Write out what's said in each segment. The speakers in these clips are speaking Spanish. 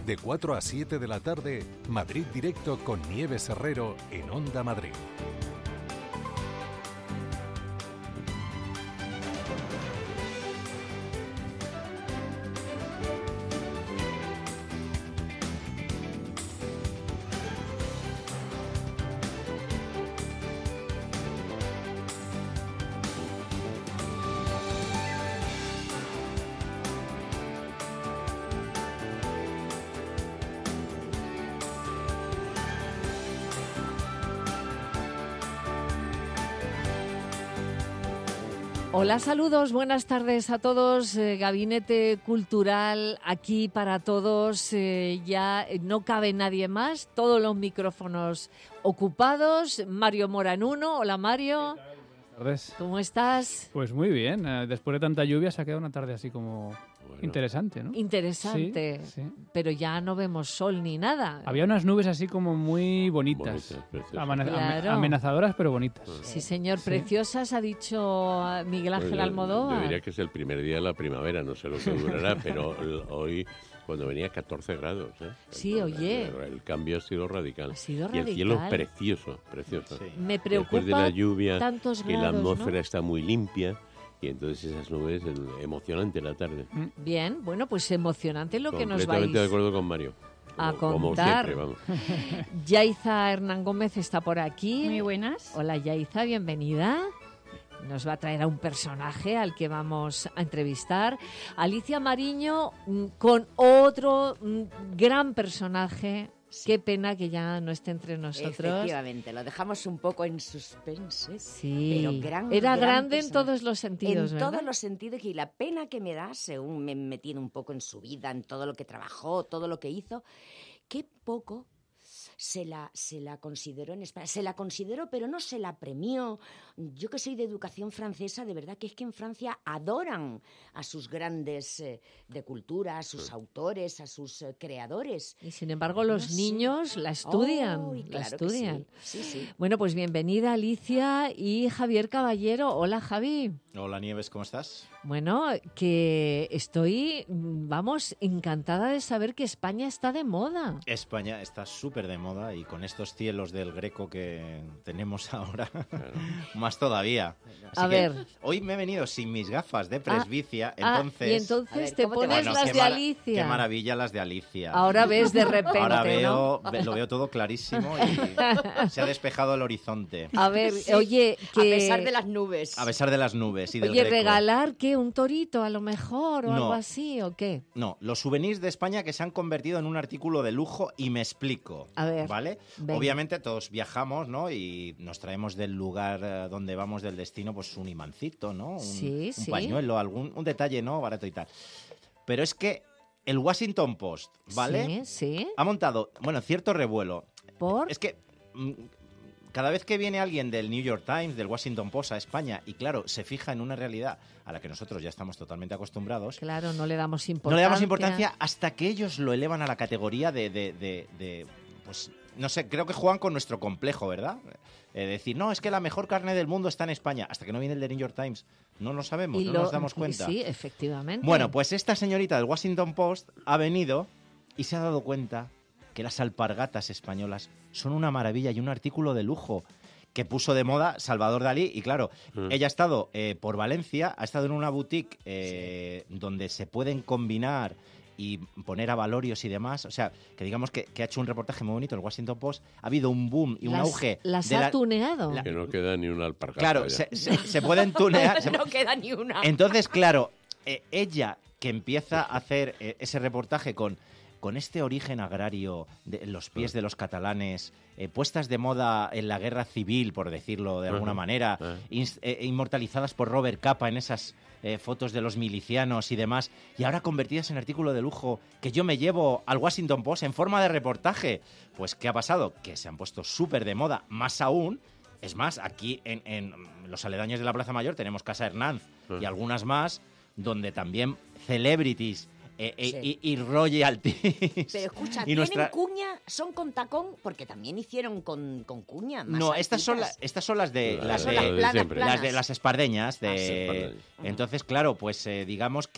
De 4 a 7 de la tarde, Madrid Directo con Nieves Herrero en Onda Madrid. Hola, saludos, buenas tardes a todos. Gabinete Cultural aquí para todos. Ya no cabe nadie más. Todos los micrófonos ocupados. Mario Mora en uno. Hola, Mario. Buenas tardes. ¿Cómo estás? Pues muy bien. Después de tanta lluvia se ha quedado una tarde así como interesante, ¿no? Interesante. Sí. Pero ya no vemos sol ni nada. Había unas nubes así como muy bonitas. Claro. Amenazadoras, pero bonitas. Sí, señor. Preciosas, ha dicho Miguel Ángel Almodóvar. Yo diría que es el primer día de la primavera, no sé lo que durará, pero hoy, cuando venía 14 grados. Sí, oye. El cambio ha sido radical. Ha sido y el cielo radical. precioso, precioso. Sí. Me preocupa después de la lluvia, tantos que grados, la atmósfera ¿no? está muy limpia. Y entonces esas nubes, emocionante la tarde. Bien, bueno, pues emocionante lo que nos vais Completamente de acuerdo con Mario. A como contar. siempre, vamos. Yaiza Hernán Gómez está por aquí. Muy buenas. Hola, Yaiza, bienvenida. Nos va a traer a un personaje al que vamos a entrevistar. Alicia Mariño con otro gran personaje. Sí. Qué pena que ya no esté entre nosotros. Efectivamente, lo dejamos un poco en suspense. Sí, pero era grande persona. en todos los sentidos, En ¿verdad? todos los sentidos, y la pena que me da, según me he metido un poco en su vida, en todo lo que trabajó, todo lo que hizo, qué poco se la consideró en España. Se la consideró, pero no se la premió. Yo que soy de educación francesa, de verdad que es que en Francia adoran a sus grandes de cultura, a sus autores, a sus creadores. Y sin embargo los niños la estudian. Claro, la estudian. Sí. Bueno, pues bienvenida Alicia y Javier Caballero. Hola, Javi. Hola, Nieves, ¿cómo estás? Bueno, que estoy, encantada de saber que España está de moda. España está súper de moda y con estos cielos del Greco que tenemos ahora, más todavía. Así a ver. Hoy me he venido sin mis gafas de presbicia, entonces... Y entonces ver, te pones las de Alicia. Qué maravilla las de Alicia. Ahora ves de repente, ahora ¿no? lo veo todo clarísimo y se ha despejado el horizonte. A ver, oye, que... A pesar de las nubes. A pesar de las nubes y del Oye, Greco. ¿regalar qué? ¿Un torito a lo mejor o No. algo así o qué? No, los souvenirs de España que se han convertido en un artículo de lujo y me explico. A ver, ¿vale? venga. Obviamente todos viajamos, ¿no? Y nos traemos del lugar donde vamos, del destino, pues un imancito, ¿no? Un pañuelo, un detalle, ¿no? Barato y tal. Pero es que el Washington Post, ¿vale? Sí. Ha montado, cierto revuelo. ¿Por? Es que cada vez que viene alguien del New York Times, del Washington Post a España y, claro, se fija en una realidad a la que nosotros ya estamos totalmente acostumbrados. Claro, no le damos importancia. No le damos importancia hasta que ellos lo elevan a la categoría pues, no sé, creo que juegan con nuestro complejo, ¿verdad? Decir, no, es que la mejor carne del mundo está en España. Hasta que no viene el del New York Times, no lo sabemos, no nos damos cuenta. Sí, efectivamente. Bueno, pues esta señorita del Washington Post ha venido y se ha dado cuenta que las alpargatas españolas son una maravilla y un artículo de lujo que puso de moda Salvador Dalí. Y claro, ella ha estado por Valencia, ha estado en una boutique donde se pueden combinar y poner avalorios y demás. O sea, que digamos que ha hecho un reportaje muy bonito en el Washington Post. Ha habido un boom y un auge. ¿Las ha tuneado? Que no queda ni una alpargata. Claro, se pueden tunear. No queda ni una. Entonces, claro, ella que empieza a hacer ese reportaje con este origen agrario de los pies de los catalanes, puestas de moda en la guerra civil, por decirlo de alguna manera, inmortalizadas por Robert Capa en esas fotos de los milicianos y demás, y ahora convertidas en artículo de lujo que yo me llevo al Washington Post en forma de reportaje. Pues, ¿qué ha pasado? Que se han puesto súper de moda, más aún. Es más, aquí en los aledaños de la Plaza Mayor tenemos Casa Hernández y algunas más, donde también celebrities y royalties. Pero escucha, y ¿tienen cuña? ¿Son con tacón? Porque también hicieron con cuña. Más no, estas son las de las espardeñas. Entonces, claro, pues digamos que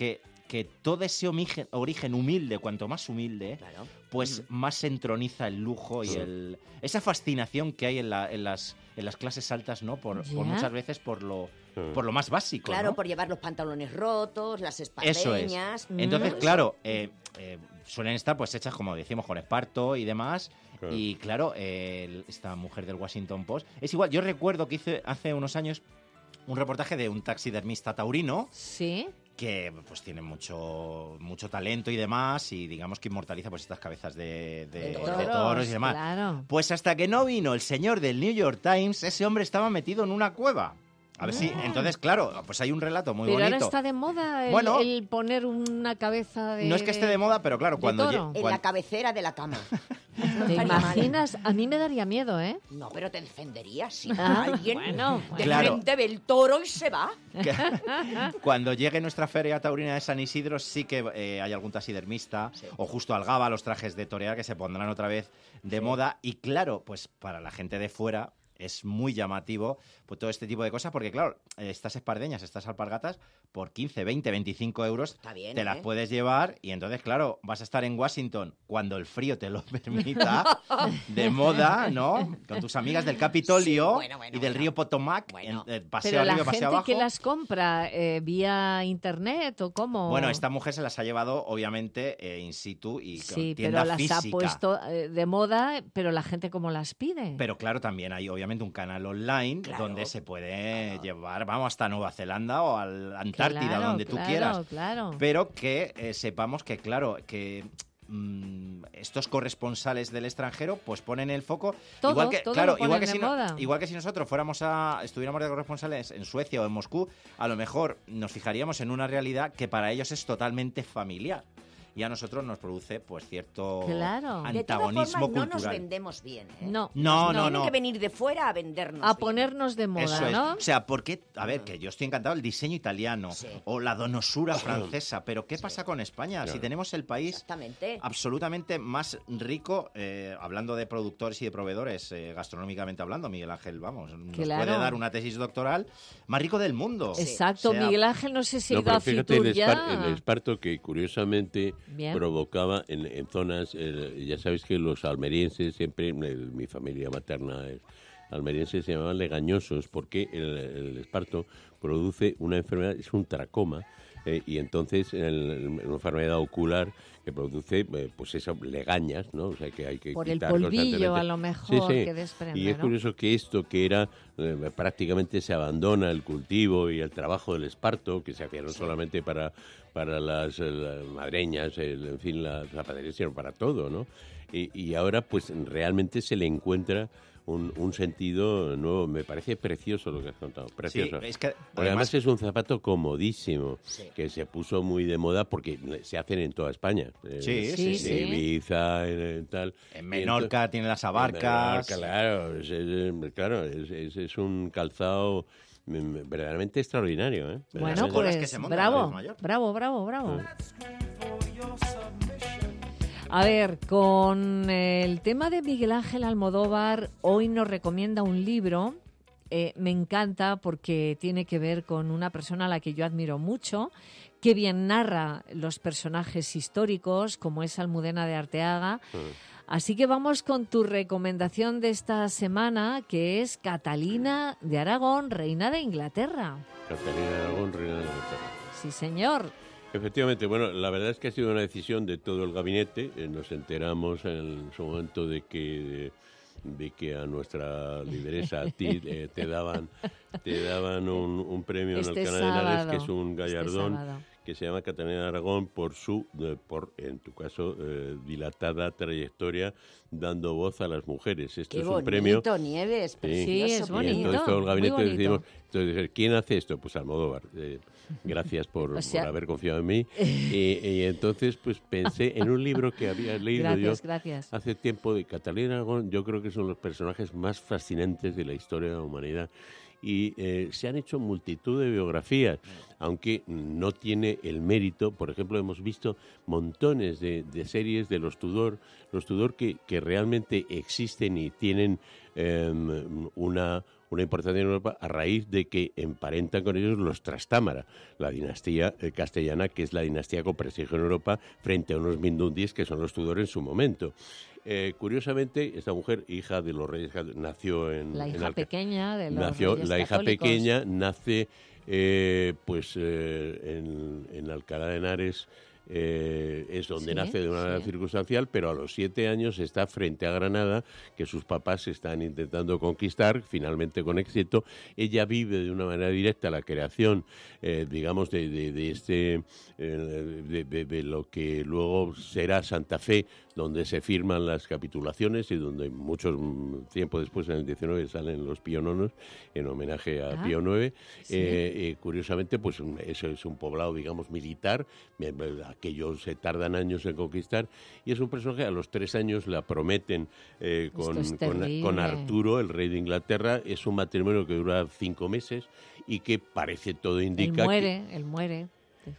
que todo ese origen humilde, cuanto más humilde, Claro. pues más se entroniza el lujo y esa fascinación que hay en las clases altas, ¿no? Por muchas veces por lo más básico, Claro, ¿no? por llevar los pantalones rotos, las Eso espardeñas. es. Entonces, claro, suelen estar pues hechas, como decimos, con esparto y demás. Claro. Y claro, esta mujer del Washington Post es igual. Yo recuerdo que hice hace unos años un reportaje de un taxidermista taurino Sí. que pues tiene mucho talento y demás, y digamos que inmortaliza pues estas cabezas de toros y demás. Claro. Pues hasta que no vino el señor del New York Times, ese hombre estaba metido en una cueva. A ver si, entonces, claro, pues hay un relato muy Pero bonito. ahora está de moda Bueno, el poner una cabeza de... No es que esté de moda, pero claro, de cuando... toro. En la cabecera de la cama. ¿Te imaginas? A mí me daría miedo, ¿eh? No, pero te defenderías si Ah, alguien bueno, de claro. frente ve el toro y se va. Cuando llegue nuestra feria taurina de San Isidro, sí que hay algún taxidermista o justo al Gaba los trajes de torear que se pondrán otra vez de moda. Y claro, pues para la gente de fuera es muy llamativo pues, todo este tipo de cosas, porque claro, estas espardeñas, estas alpargatas, por 15, 20, 25 euros Está bien, te ¿eh? las puedes llevar, y entonces, claro, vas a estar en Washington cuando el frío te lo permita, de moda, ¿no? Con tus amigas del Capitolio Sí, bueno, y del río Potomac, Bueno. paseo Pero la arriba, paseo gente abajo. que las compra vía internet o cómo... Bueno, esta mujer se las ha llevado, obviamente, in situ y con Sí, tienda pero las física. ha puesto de moda, pero la gente cómo las pide. Pero claro, también hay obviamente un canal online Claro, donde se puede llevar, vamos, hasta Nueva Zelanda o a la Antártida, Claro, donde tú claro, quieras. Claro. Pero que sepamos que, claro, que estos corresponsales del extranjero pues ponen el foco Todo, igual que todo claro, lo ponen de moda. igual que si nosotros estuviéramos de corresponsales en Suecia o en Moscú, a lo mejor nos fijaríamos en una realidad que para ellos es totalmente familiar. Y a nosotros nos produce pues cierto Claro. De todas formas, antagonismo no nos cultural. vendemos bien. ¿eh? No, No. Tienen que venir de fuera a vendernos a bien. ponernos de moda, Eso es. ¿no? O sea, porque, a ver, que yo estoy encantado del diseño italiano Sí. o la donosura francesa, pero ¿qué pasa con España? Claro. Si tenemos el país Exactamente. absolutamente más rico, hablando de productores y de proveedores, gastronómicamente hablando, Miguel Ángel, vamos, nos Claro. puede dar una tesis doctoral, más rico del mundo. Exacto, O sea, Miguel Ángel, no sé si ha No, ido a pero fíjate Fitur el ya. esparto que curiosamente Bien. provocaba en zonas, ya sabéis que los almerienses siempre, mi familia materna es almeriense, se llamaban legañosos porque el esparto produce una enfermedad, es un tracoma, y entonces una enfermedad ocular que produce pues eso, legañas, ¿no? O sea que hay que Por el quitar polvillo, constantemente. a lo mejor, que desprende, Y es ¿no? curioso que esto que era prácticamente se abandona el cultivo y el trabajo del esparto, que se hacía no solamente para las madreñas, en fin, las zapaterías, sino para todo, ¿no? Y ahora pues realmente se le encuentra un sentido nuevo. Me parece precioso lo que has contado, precioso. Sí, es que Porque además es un zapato comodísimo, Sí. que se puso muy de moda porque se hacen en toda España. Sí, sí, En sí. Ibiza, en tal. en Y Menorca tiene las abarcas. Claro, es un calzado verdaderamente extraordinario. ¿eh? Bueno, Verdaderamente. Con las pues que se montan bravo, en Mayor. bravo. A ver, con el tema de Miguel Ángel Almodóvar, hoy nos recomienda un libro. Me encanta porque tiene que ver con una persona a la que yo admiro mucho, que bien narra los personajes históricos, como es Almudena de Arteaga. Así que vamos con tu recomendación de esta semana, que es Catalina de Aragón, reina de Inglaterra. Catalina de Aragón, reina de Inglaterra. Sí, señor. Efectivamente, bueno, la verdad es que ha sido una decisión de todo el gabinete. Nos enteramos en su momento de que a nuestra lideresa, a ti, te daban un premio en Este Alcalá de Henares, sábado, que es un gallardón sábado. que se llama Catalina de Aragón por en tu caso, dilatada trayectoria dando voz a las mujeres. Esto Qué es bonito, un premio. Nieves, precioso. Sí, es Y bonito. entonces todo el gabinete muy bonito. decidimos, entonces, ¿quién hace esto? Pues Almodóvar. Gracias O sea- por haber confiado en mí. Y entonces pues pensé en un libro que había leído Gracias. hace tiempo de Catalina Aragón. Yo creo que son los personajes más fascinantes de la historia de la humanidad. Y se han hecho multitud de biografías, aunque no tiene el mérito. Por ejemplo, hemos visto montones de series de los Tudor que realmente existen y tienen una una importancia en Europa a raíz de que emparentan con ellos los Trastámara, la dinastía castellana, que es la dinastía con prestigio en Europa frente a unos mindundis que son los Tudor en su momento. Curiosamente, esta mujer, hija de los reyes, nació en... La hija pequeña de los nació, reyes la hija católicos. pequeña nace en Alcalá de Henares, es donde Sí, nace de una manera sí. circunstancial, pero a los 7 años está frente a Granada, que sus papás están intentando conquistar, finalmente con éxito. Ella vive de una manera directa la creación, digamos, de lo que luego será Santa Fe, donde se firman las capitulaciones y donde mucho tiempo después, en el 19, salen los piononos en homenaje a Pío IX. sí. Curiosamente, pues eso es un poblado, digamos, militar, aquellos se tardan años en conquistar, y es un personaje, a los 3 años la prometen con Arturo, el rey de Inglaterra. Es un matrimonio que dura 5 meses y que parece, todo indica... Él muere.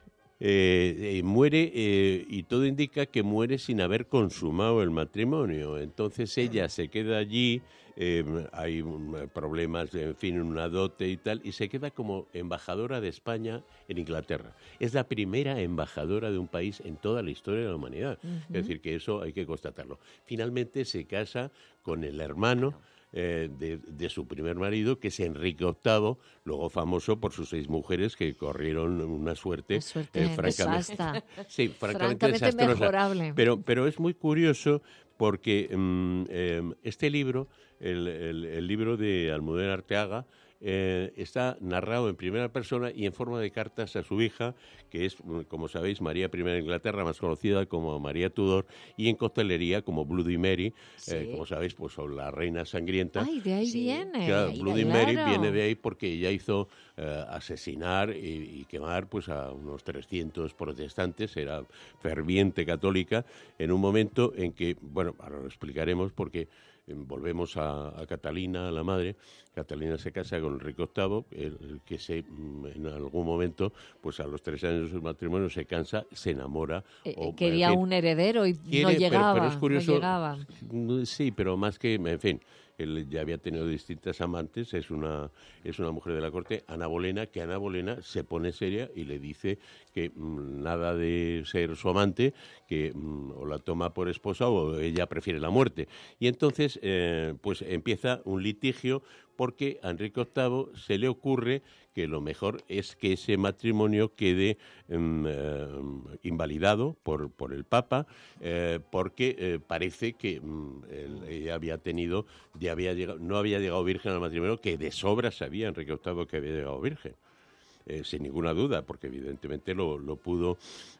Muere y todo indica que muere sin haber consumado el matrimonio. Entonces ella se queda allí, hay problemas, en fin, una dote y tal, y se queda como embajadora de España en Inglaterra. Es la primera embajadora de un país en toda la historia de la humanidad. Es decir, que eso hay que constatarlo. Finalmente se casa con el hermano de su primer marido, que es Enrique VIII, luego famoso por sus 6 mujeres que corrieron una suerte francamente desastrosa. Mejorable. Pero es muy curioso porque este libro, el libro de Almudena Arteaga, está narrado en primera persona y en forma de cartas a su hija, que es, como sabéis, María I de Inglaterra, más conocida como María Tudor, y en costelería como Bloody Mary, como sabéis, pues son la reina sangrienta. Ay, de ahí viene. Claro, Bloody Mary viene de ahí porque ella hizo asesinar y quemar pues a unos 300 protestantes, era ferviente católica, en un momento en que, bueno, ahora lo explicaremos porque volvemos a Catalina, a la madre. Catalina se casa con Enrique VIII, el que en algún momento, pues a los 3 años del matrimonio, se cansa, se enamora. Quería en fin, un heredero y no llegaba. Pero es curioso, no llegaba. Sí, pero más que, en fin, él ya había tenido distintas amantes, es una mujer de la corte, Ana Bolena, que Ana Bolena se pone seria y le dice que nada de ser su amante, que o la toma por esposa o ella prefiere la muerte. Y entonces, pues empieza un litigio porque a Enrique VIII se le ocurre que lo mejor es que ese matrimonio quede invalidado por el Papa, porque parece que ella no había llegado virgen al matrimonio, que de sobra sabía Enrique VIII que había llegado virgen. Sin ninguna duda, porque evidentemente lo pudo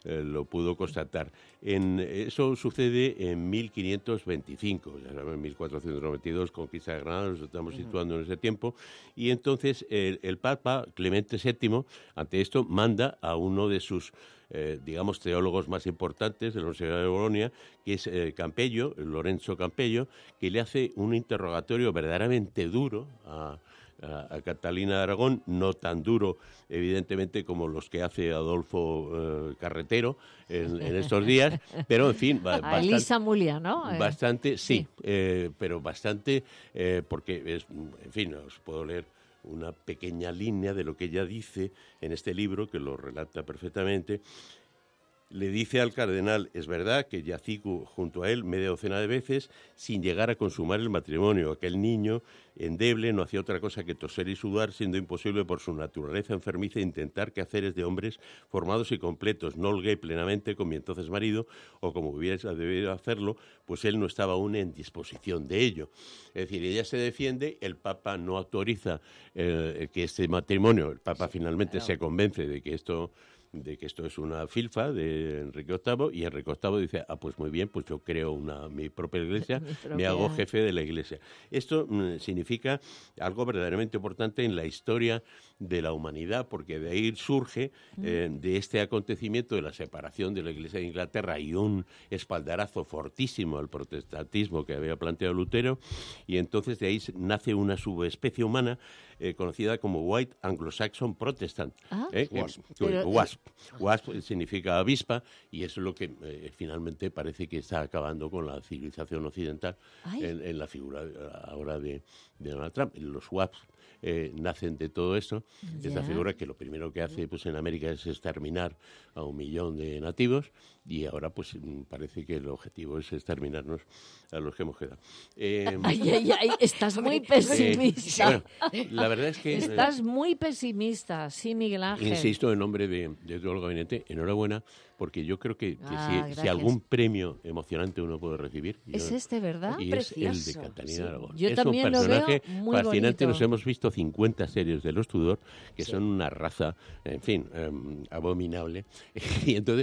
constatar. Eso sucede en 1525, ya saben, en 1492, conquista de Granada, nos estamos situando en ese tiempo, y entonces el Papa Clemente VII, ante esto, manda a uno de sus digamos, teólogos más importantes de la Universidad de Bolonia, que es Campello, Lorenzo Campello, que le hace un interrogatorio verdaderamente duro a Catalina de Aragón, no tan duro, evidentemente, como los que hace Adolfo Carretero en estos días, pero, en fin, a Elisa Mulia, ¿no? Bastante, sí. Pero bastante, porque, en fin, os puedo leer una pequeña línea de lo que ella dice en este libro, que lo relata perfectamente. Le dice al cardenal: es verdad que yací junto a él media docena de veces sin llegar a consumar el matrimonio. Aquel niño endeble no hacía otra cosa que toser y sudar, siendo imposible por su naturaleza enfermiza intentar quehaceres de hombres formados y completos. No holgué plenamente con mi entonces marido, o como hubiera debido hacerlo, pues él no estaba aún en disposición de ello. Es decir, ella se defiende, el Papa no autoriza que este matrimonio, el Papa finalmente se convence de que esto es una filfa de Enrique VIII, y Enrique VIII dice: pues muy bien, pues yo creo mi propia iglesia, me hago jefe de la iglesia. Esto significa algo verdaderamente importante en la historia de la humanidad, porque de ahí surge, de este acontecimiento de la separación de la Iglesia de Inglaterra y un espaldarazo fortísimo al protestantismo que había planteado Lutero, y entonces de ahí nace una subespecie humana conocida como White Anglo-Saxon Protestant. WASP. WASP significa avispa, y eso es lo que finalmente parece que está acabando con la civilización occidental en la figura ahora de Donald Trump. Los WASP nacen de todo eso. Esta Ya. figura que lo primero que hace pues en América es exterminar a 1 millón de nativos y ahora pues parece que el objetivo es exterminarnos a los que hemos quedado. Ay, estás muy pesimista. Bueno, la verdad es que... Estás muy pesimista, sí, Miguel Ángel. Insisto, en nombre de todo el gabinete, enhorabuena, porque yo creo que si gracias. algún premio emocionante uno puede recibir... Es este, ¿verdad? Y es el de Precioso, Catalina sí. Aragón. Yo es también un lo veo personaje muy fascinante. bonito. Nos hemos visto 50 series de los Tudor, que Sí. son una raza, en fin, abominable. Y entonces,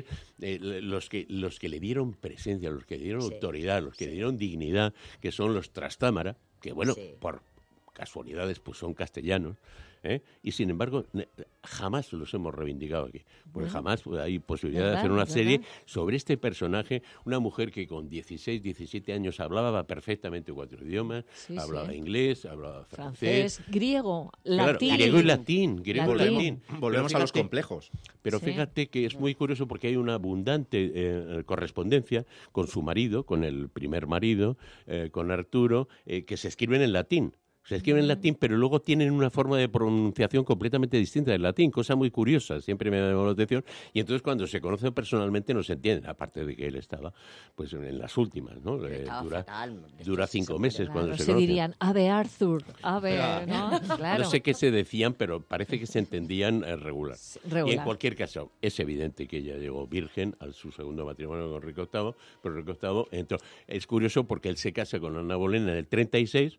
los que le dieron presencia, los que le dieron Sí. autoridad, los que Sí. le dieron dignidad, que son los Trastámara, que bueno, Sí. por casualidades pues son castellanos, ¿eh? Y sin embargo jamás los hemos reivindicado aquí, porque jamás hay posibilidad de ¿Verdad? hacer una ¿Verdad? serie sobre este personaje, una mujer que con 16, 17 años hablaba perfectamente 4 idiomas, Sí, hablaba sí. inglés, hablaba Francés, griego, claro, latín. griego y latín, griego y Latín. latín. Volvemos a los fíjate- complejos. Pero Sí. fíjate que es muy curioso porque hay una abundante correspondencia con su marido, con el primer marido, con Arturo, que se escriben en latín. Se escriben en latín, pero luego tienen una forma de pronunciación completamente distinta del latín, cosa muy curiosa, siempre me ha llamado la atención. Y entonces cuando se conocen personalmente no se entienden, aparte de que él estaba pues en las últimas, ¿no? Estaba fatal, Dura después 5 se meses muere. cuando Claro, se se conocen. dirían, ave Arthur, ave, ¿no? Claro. No sé qué se decían, pero parece que se entendían regular. regular. Y en cualquier caso, es evidente que ella llegó virgen a su segundo matrimonio con Enrique VIII, pero Enrique VIII entró. Es curioso porque él se casa con Ana Bolena en el 36,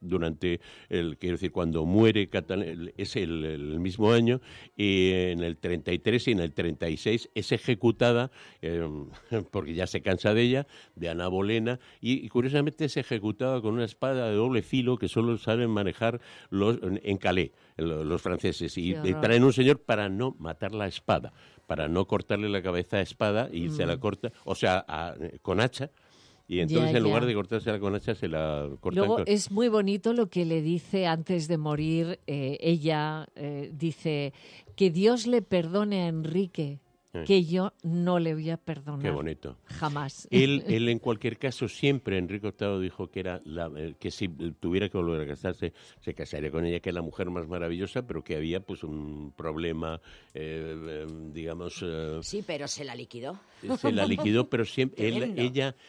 quiero decir, cuando muere Catalina, es el mismo año, y en el 33 y en el 36 es ejecutada, porque ya se cansa de ella, de Ana Bolena, y curiosamente es ejecutada con una espada de doble filo que solo saben manejar en Calais, los franceses, y Qué horror. traen un señor para no matar la espada, para no cortarle la cabeza a espada, y se la corta, o sea, con hacha, y entonces Ya, en lugar ya. de cortársela con hacha se la cortan Luego con... es muy bonito lo que le dice antes de morir. Ella dice que Dios le perdone a Enrique, que yo no le voy a perdonar. Qué bonito. Jamás. Él en cualquier caso siempre, Enrique VIII dijo que era que si tuviera que volver a casarse, se casaría con ella, que es la mujer más maravillosa, pero que había pues un problema, digamos... Sí, pero se la liquidó. se la liquidó, pero siempre Tremendo.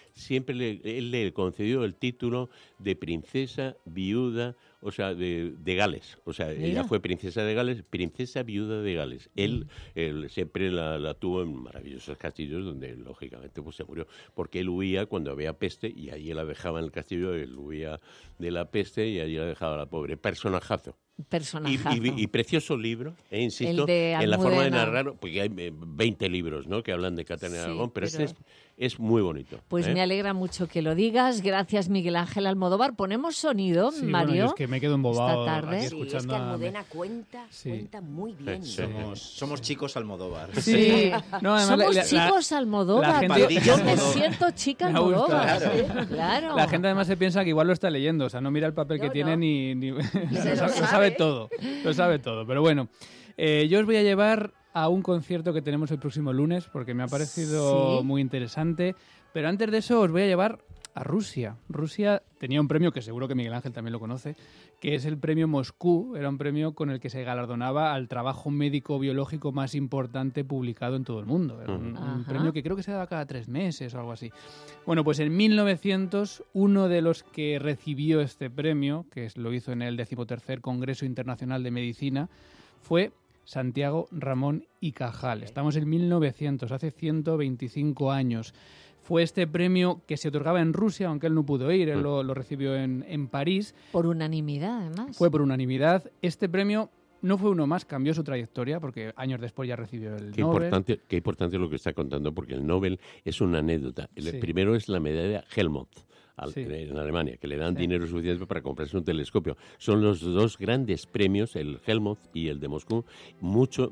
él le concedió el título de princesa viuda, o sea, de Gales. O sea, Mira. ella fue princesa de Gales, princesa viuda de Gales. Él siempre la tuvo en maravillosos castillos donde, lógicamente, pues se murió. Porque él huía cuando había peste y allí la dejaba en el castillo, él huía de la peste y allí la dejaba la pobre. Personajazo. Personajazo. Y precioso libro, insisto, El de en la forma de Almudena. narrar, porque hay 20 libros, ¿no?, que hablan de Catalina Sí, Aragón, pero pero- este es muy bonito. Pues ¿eh? me alegra mucho que lo digas. Gracias, Miguel Ángel Almodóvar. ¿Ponemos sonido, Sí, bueno, Mario? yo es que me quedo embobado esta tarde. aquí Sí, es escuchando que a- Almudena cuenta Sí. muy bien. Sí. Somos chicos Almodóvar. Sí, no, además Somos la- chicos Almodóvar. la gente- Yo me Almodóvar. siento chica Me gusta. Almodóvar. Claro. Claro. La gente además se piensa que igual lo está leyendo, o sea, no mira el papel que No, tiene no. ni lo lo sabe sabe. todo, lo sabe todo. Pero bueno, yo os voy a llevar a un concierto que tenemos el próximo lunes porque me ha parecido Sí. muy interesante. Pero antes de eso os voy a llevar a Rusia. Rusia tenía un premio que seguro que Miguel Ángel también lo conoce, que es el premio Moscú. Era un premio con el que se galardonaba al trabajo médico-biológico más importante publicado en todo el mundo. Era un Ajá. premio que creo que se daba cada 3 meses o algo así. Bueno, pues en 1900, uno de los que recibió este premio, lo hizo en el 13º Congreso Internacional de Medicina, fue Santiago Ramón y Cajal. Estamos en 1900, hace 125 años. Fue este premio que se otorgaba en Rusia, aunque él no pudo ir, él lo recibió en París. Por unanimidad, además. Fue por unanimidad. Este premio no fue uno más, cambió su trayectoria, porque años después ya recibió el Nobel. Qué importante lo que está contando, porque el Nobel es una anécdota. El Sí. primero es la medalla Helmholtz. Sí. En Alemania, que le dan Sí. dinero suficiente para comprarse un telescopio. Son los dos grandes premios, el Helmholtz y el de Moscú, mucho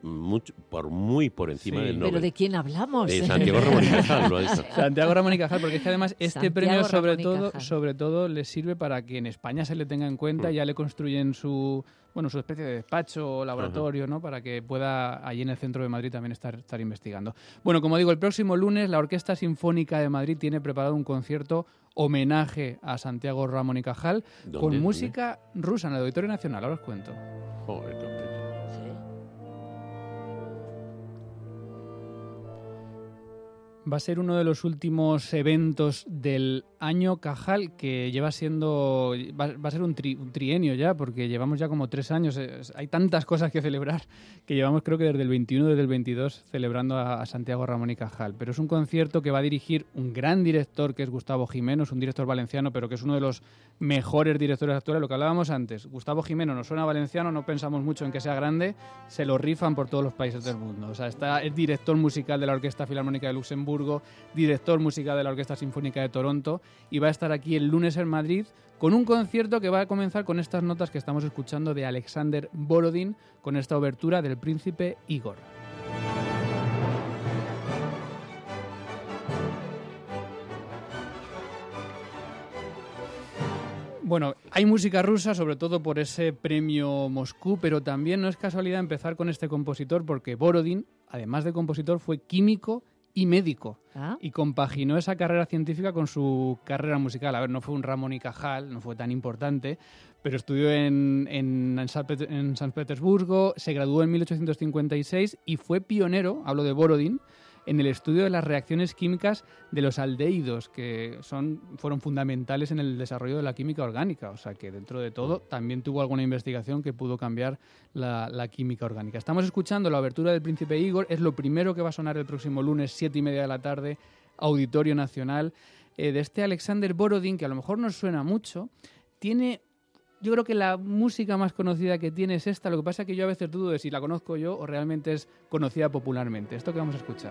muy por encima Sí. del ¿Pero Nobel. de quién hablamos? De Santiago Ramón y Cajal, lo ha dicho. Santiago Ramón y Cajal, porque es que además este Santiago premio Ramón y Cajal. sobre todo le sirve para que en España se le tenga en cuenta, ya le construyen su especie de despacho o laboratorio, ¿no? Para que pueda allí en el centro de Madrid también estar investigando. Bueno, como digo, el próximo lunes la Orquesta Sinfónica de Madrid tiene preparado un concierto homenaje homenaje a Santiago Ramón y Cajal ¿Dónde? con música rusa en el Auditorio Nacional. Ahora os cuento. Joder, qué bonito. Va a ser uno de los últimos eventos del año Cajal, que lleva siendo... Va a ser un trienio ya, porque llevamos ya como 3 años. Hay tantas cosas que celebrar que llevamos, creo que desde el 21, desde el 22, celebrando a Santiago Ramón y Cajal. Pero es un concierto que va a dirigir un gran director, que es Gustavo Gimeno, es un director valenciano, pero que es uno de los mejores directores actuales. Lo que hablábamos antes, Gustavo Gimeno nos suena valenciano, no pensamos mucho en que sea grande, se lo rifan por todos los países del mundo. O sea, es director musical de la Orquesta Filarmónica de Luxemburgo, director musical de la Orquesta Sinfónica de Toronto, y va a estar aquí el lunes en Madrid con un concierto que va a comenzar con estas notas que estamos escuchando de Alexander Borodin, con esta obertura del Príncipe Igor. Bueno, hay música rusa, sobre todo por ese premio Moscú, pero también no es casualidad empezar con este compositor, porque Borodin, además de compositor, fue químico y médico, y compaginó esa carrera científica con su carrera musical. A ver, no fue un Ramón y Cajal, no fue tan importante, pero estudió en San Petersburgo, se graduó en 1856 y fue pionero, hablo de Borodin, en el estudio de las reacciones químicas de los aldehídos, que fueron fundamentales en el desarrollo de la química orgánica. O sea que dentro de todo también tuvo alguna investigación que pudo cambiar la química orgánica. Estamos escuchando la obertura del Príncipe Igor, es lo primero que va a sonar el próximo lunes, 7:30 de la tarde, Auditorio Nacional, de este Alexander Borodin, que a lo mejor nos suena mucho. Yo creo que la música más conocida que tiene es esta. Lo que pasa es que yo a veces dudo de si la conozco yo o realmente es conocida popularmente. Esto que vamos a escuchar.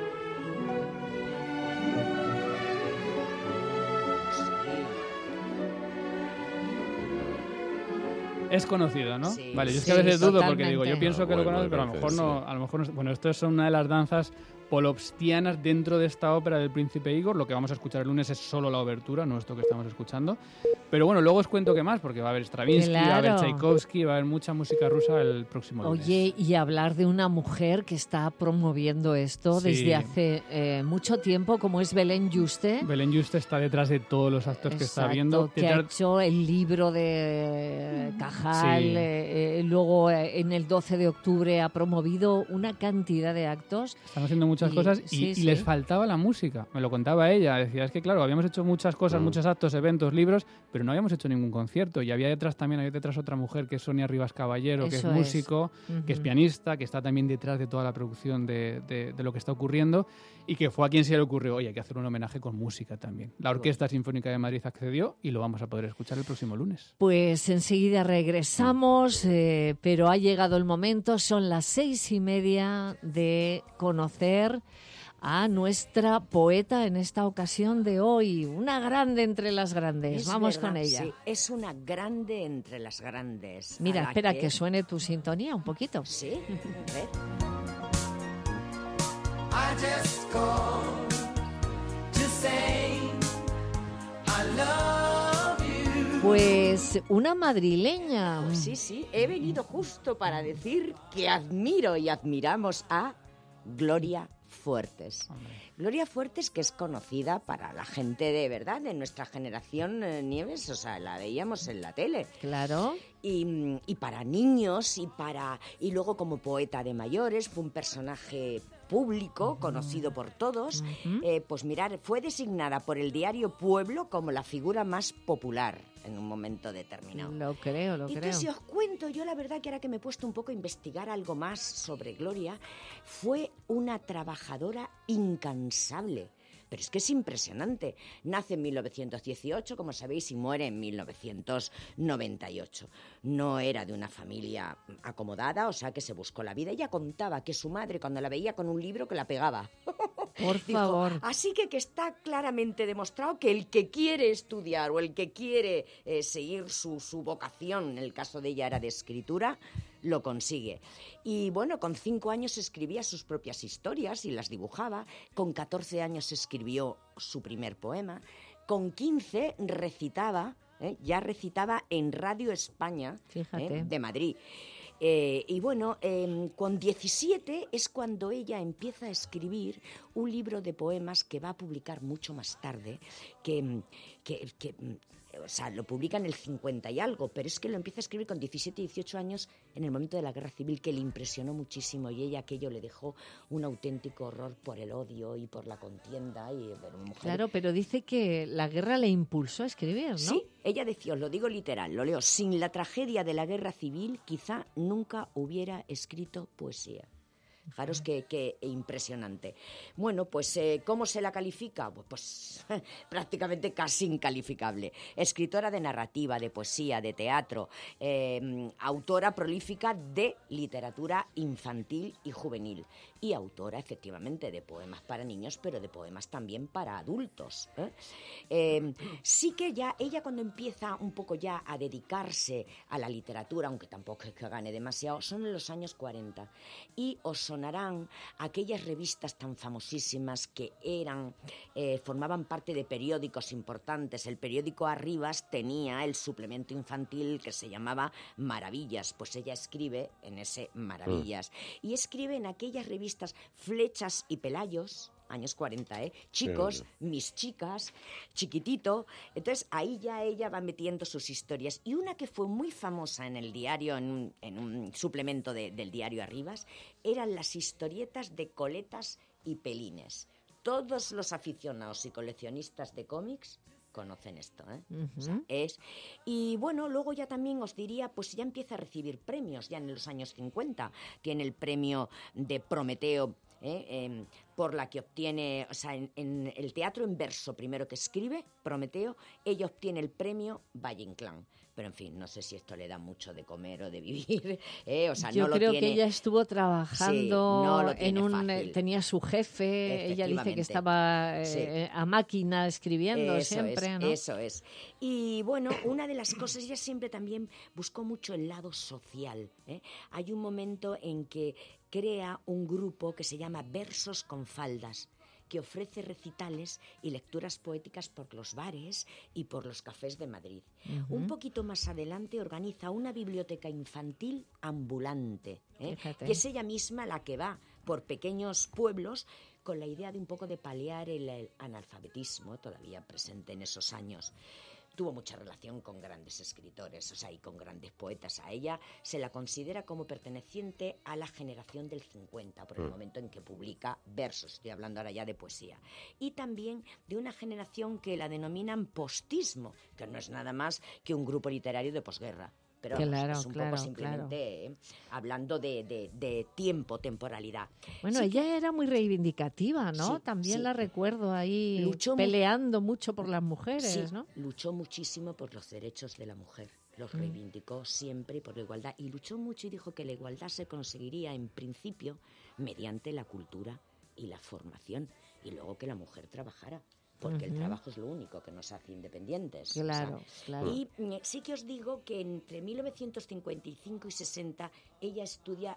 Es conocido, ¿no? Sí, vale, yo es que a veces dudo porque totalmente. digo, yo pienso que lo Bueno, conozco, pero a lo mejor no. A lo mejor no. Bueno, esto es una de las danzas polovstianas dentro de esta ópera del Príncipe Igor. Lo que vamos a escuchar el lunes es solo la obertura, no esto que estamos escuchando. Pero bueno, luego os cuento qué más, porque va a haber Stravinsky, va a haber Tchaikovsky, va a haber mucha música rusa el próximo lunes. Oye, y hablar de una mujer que está promoviendo esto Sí. desde hace mucho tiempo, como es Belén Juste. Belén Juste está detrás de todos los actos que está Exacto, viendo. que ha hecho el libro de Cajal, Sí. luego en el 12 de octubre ha promovido una cantidad de actos. Están haciendo muchas cosas y sí. les faltaba la música. Me lo contaba ella. Decía, es que claro, habíamos hecho muchas cosas, muchos actos, eventos, libros, pero no habíamos hecho ningún concierto. Y había detrás otra mujer que es Sonia Rivas Caballero, que es Eso es. músico, que es Ujú. pianista, que está también detrás de toda la producción de lo que está ocurriendo, y que fue a quien se le ocurrió, oye, hay que hacer un homenaje con música también. La Orquesta Sinfónica de Madrid accedió y lo vamos a poder escuchar el próximo lunes. Pues enseguida regresamos, pero ha llegado el momento, son las 6:30 de conocer a nuestra poeta en esta ocasión de hoy, una grande entre las grandes. Es Vamos verdad, con ella. Sí, es una grande entre las grandes. a Mira, la espera que suene tu sintonía un poquito. Sí, a ver. I just called to say I love you. Pues una madrileña. Pues sí, he venido justo para decir que admiro y admiramos a Gloria Fuertes. Gloria Fuertes, que es conocida para la gente de verdad, de nuestra generación, Nieves, o sea, la veíamos en la tele. Claro. Y para niños y luego como poeta de mayores fue un personaje público, conocido por todos. Pues mirar, fue designada por el diario Pueblo como la figura más popular en un momento determinado. Lo creo. Entonces, si os cuento, yo la verdad que ahora que me he puesto un poco a investigar algo más sobre Gloria, fue una trabajadora incansable. Pero es que es impresionante. Nace en 1918, como sabéis, y muere en 1998. No era de una familia acomodada, o sea que se buscó la vida. Ella contaba que su madre, cuando la veía con un libro, que la pegaba. Por favor. Así que está claramente demostrado que el que quiere estudiar o el que quiere seguir su vocación, en el caso de ella era de escritura, lo consigue. Y bueno, con 5 años escribía sus propias historias y las dibujaba. Con 14 años escribió su primer poema. Con 15 recitaba, ya recitaba en Radio España, Fíjate. de Madrid. Y bueno, con 17 es cuando ella empieza a escribir un libro de poemas que va a publicar mucho más tarde, o sea, lo publica en el 50 y algo, pero es que lo empieza a escribir con 17, 18 años en el momento de la Guerra Civil, que le impresionó muchísimo, y ella aquello le dejó un auténtico horror por el odio y por la contienda. Claro, pero dice que la guerra le impulsó a escribir, ¿no? Sí, ella decía, os lo digo literal, lo leo, sin la tragedia de la Guerra Civil quizá nunca hubiera escrito poesía. Fijaros qué impresionante. Bueno, pues ¿cómo se la califica? Pues prácticamente casi incalificable. Escritora de narrativa, de poesía, de teatro, autora prolífica de literatura infantil y juvenil, y autora efectivamente de poemas para niños, pero de poemas también para adultos. Sí que ya ella, cuando empieza un poco ya a dedicarse a la literatura, aunque tampoco es que gane demasiado, son en los años 40, y os sonarán aquellas revistas tan famosísimas que formaban parte de periódicos importantes. El periódico Arribas tenía el suplemento infantil que se llamaba Maravillas, pues ella escribe en ese Maravillas, y escribe en aquellas revistas Flechas y Pelayos, años 40, Chicos, Mis Chicas, Chiquitito. Entonces ahí ya ella va metiendo sus historias. Y una que fue muy famosa en el diario, en un suplemento del diario Arribas, eran las historietas de Coletas y Pelines. Todos los aficionados y coleccionistas de cómics conocen esto, O sea, y bueno, luego ya también os diría, pues ya empieza a recibir premios ya en los años 50. Tiene el premio de Prometeo, por la que obtiene, o sea, en el teatro en verso primero que escribe, Prometeo, ella obtiene el premio Valle Inclán. Pero en fin, no sé si esto le da mucho de comer o de vivir, o sea, yo no lo creo tiene. que ella estuvo trabajando, Sí, no lo tiene fácil. tenía su jefe, ella dice que estaba a máquina escribiendo siempre, ¿no? Eso es. Y bueno, una de las cosas, ella siempre también buscó mucho el lado social. Hay un momento en que crea un grupo que se llama Versos con Faldas, que ofrece recitales y lecturas poéticas por los bares y por los cafés de Madrid. Un poquito más adelante organiza una biblioteca infantil ambulante, que es ella misma la que va por pequeños pueblos con la idea de un poco de paliar el analfabetismo todavía presente en esos años. Tuvo mucha relación con grandes escritores, o sea, y con grandes poetas. A ella se la considera como perteneciente a la generación del 50, por el momento en que publica versos. Estoy hablando ahora ya de poesía. Y también de una generación que la denominan postismo, que no es nada más que un grupo literario de posguerra. Pero claro, es un poco simplemente hablando de tiempo, temporalidad. Bueno, sí, ella era muy reivindicativa, ¿no? Sí, También sí. la recuerdo ahí peleando mucho por las mujeres, sí, ¿no? luchó muchísimo por los derechos de la mujer. Los reivindicó siempre y por la igualdad. Y luchó mucho y dijo que la igualdad se conseguiría, en principio, mediante la cultura y la formación. Y luego que la mujer trabajara. Porque el trabajo es lo único que nos hace independientes. Claro, claro. Y sí que os digo que entre 1955 y 60 ella estudia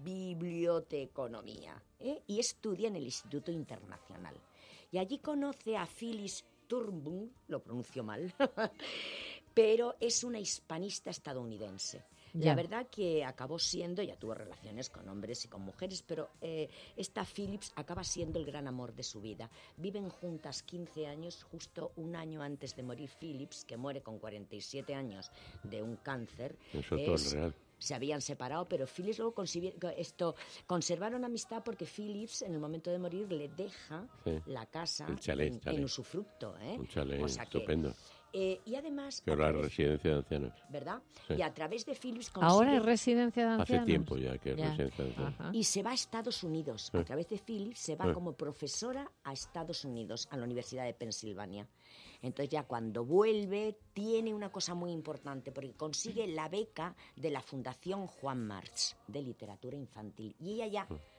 biblioteconomía, y estudia en el Instituto Internacional. Y allí conoce a Phyllis Turnbull, lo pronuncio mal, pero es una hispanista estadounidense. La verdad que acabó siendo, ya tuvo relaciones con hombres y con mujeres, pero esta Phillips acaba siendo el gran amor de su vida. Viven juntas 15 años, justo un año antes de morir Phillips, que muere con 47 años de un cáncer. Eso todo es real. Se habían separado, pero Phillips luego conservaron amistad porque Phillips, en el momento de morir, le deja la casa en usufructo. Un chalet estupendo. Y además... Que ahora es residencia de ancianos. ¿Verdad? Sí. Y a través de Phillips ahora es residencia de ancianos. Hace tiempo ya que es residencia de ancianos. Y se va a Estados Unidos. A través de Phillips se va como profesora a Estados Unidos, a la Universidad de Pensilvania. Entonces ya cuando vuelve tiene una cosa muy importante porque consigue la beca de la Fundación Juan March de literatura infantil. Y ella ya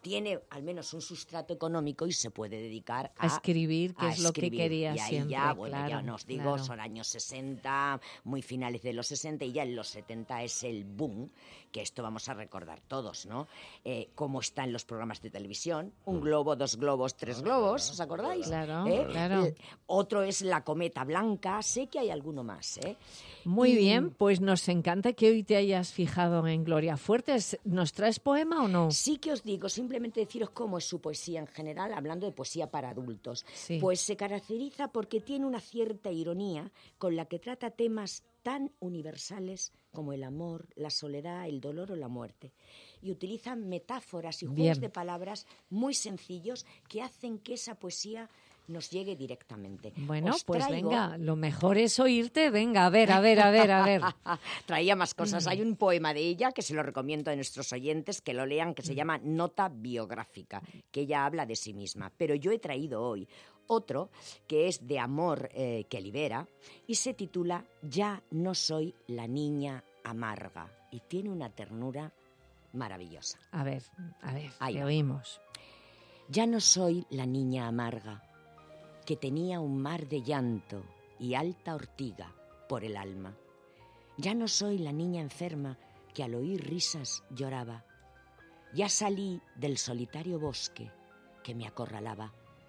tiene al menos un sustrato económico y se puede dedicar a escribir, que a es lo que escribir. quería y ahí siempre. ya, bueno, claro, ya no os digo, claro. son años 60, muy finales de los 60, y ya en los 70 es el boom, que esto vamos a recordar todos, ¿no? Cómo está en los programas de televisión, un globo, 2 globos, 3 globos, ¿os acordáis? Claro, claro. Otro es la cometa blanca, sé que hay alguno más, ¿eh? Muy Y- bien, pues nos encanta que hoy te hayas fijado en Gloria Fuertes. ¿Nos traes poema o no? Sí que os digo, simplemente deciros cómo es su poesía en general, hablando de poesía para adultos. Sí. Pues se caracteriza porque tiene una cierta ironía con la que trata temas tan universales como el amor, la soledad, el dolor o la muerte. Y utiliza metáforas y juegos Bien. de palabras muy sencillos que hacen que esa poesía nos llegue directamente. Bueno, Os pues traigo- venga, lo mejor es oírte. Venga, a ver, a ver, a ver, a ver. Traía más cosas. Hay un poema de ella que se lo recomiendo a nuestros oyentes que lo lean, que se llama Nota biográfica, que ella habla de sí misma. Pero yo he traído hoy otro que es de amor que libera y se titula Ya no soy la niña amarga y tiene una ternura maravillosa. A ver, Ahí te va. oímos. Ya no soy la niña amarga que tenía un mar de llanto y alta ortiga por el alma. Ya no soy la niña enferma que al oír risas lloraba. Ya salí del solitario bosque que me acorralaba.